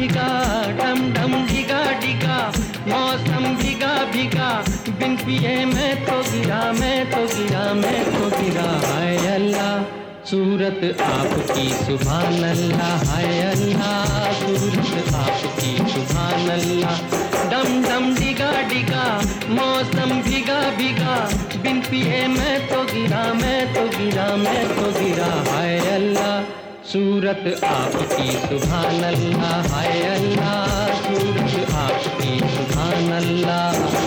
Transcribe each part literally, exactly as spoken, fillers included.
भिगा, डम डम डिगा डिगा, मौसम भिगा भिगा, बिन पिए मैं तो गिरा, मैं तो गिरा, मैं तो गिरा। हाय अल्लाह सूरत आपकी सुभान अल्लाह, हाय अल्लाह सूरत आपकी सुभान अल्लाह। डम डम डिगा डिगा, मौसम भिगा भिगा, बिन पिए मैं तो गिरा, मैं तो गिरा, मैं तो गिरा। हाय अल्लाह सूरत आपकी सुभान अल्लाह, हाय अल्लाह सूरत आपकी सुभान अल्लाह।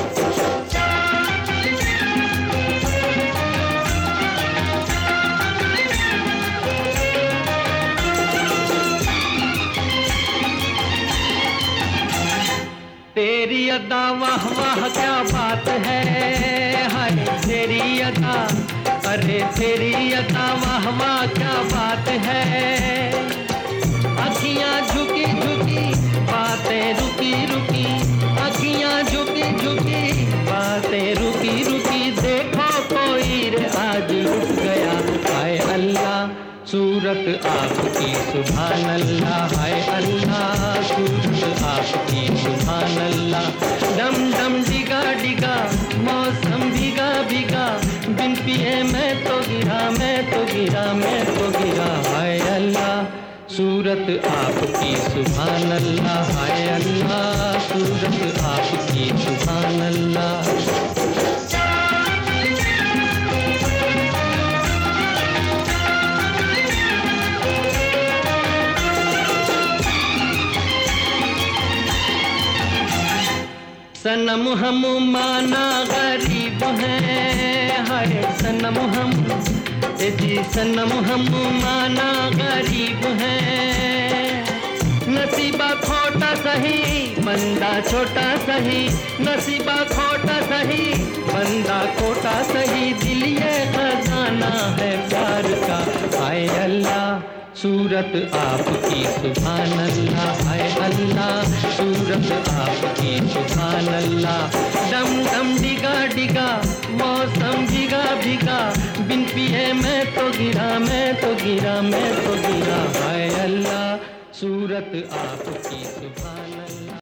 तेरी अदा वाह वाह क्या बात है, हाय तेरी अदा, अरे तेरी अदा वाह वाह क्या बात है। अखियां झुकी झुकी, बातें रुकी रुकी, अखियां झुकी झुकी, बातें रुकी रुकी, देखो कोई रे आज रुक गया। हाय अल्लाह सूरत आपकी सुभान अल्लाह, हाय अल्लाह सूरत आपकी सुभान अल्लाह। डम डम डिगा डिगा, मौसम भिगा भिगा, बिन पिए मैं तो गिरा, मैं तो गिरा, मैं तो गिरा। हाय अल्लाह सूरत आपकी सुभान अल्लाह, हाय अल्लाह सूरत आपकी सुभान अल्लाह। सनम हम माना गरीब हैं, हाय सनम हम, ए जी सनम हम माना गरीब हैं। नसीबा खोटा सही, बंदा छोटा सही, नसीबा खोटा सही, बंदा खोटा सही, दिल ये खजाना है प्यार का। हाय अल्लाह सूरत आपकी सुभान अल्लाह, हाय अल्लाह सूरत आपकी सुभान अल्लाह। डम डम डिगा डिगा, मौसम भिगा भिगा, बिन पिए मैं तो गिरा, मैं तो गिरा, मैं तो गिरा। हाय अल्लाह सूरत आपकी सुभान अल्लाह।